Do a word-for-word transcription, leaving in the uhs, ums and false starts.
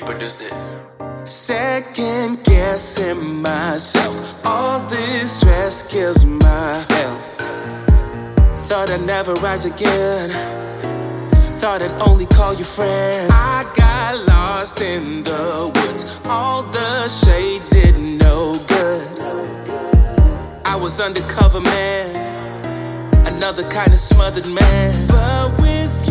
produced it. Second guessing myself. All this stress kills my health. Thought I'd never rise again. Thought I'd only call you friend. I got lost in the woods. All the shade did no good. I was undercover man, another kind of smothered man. But with you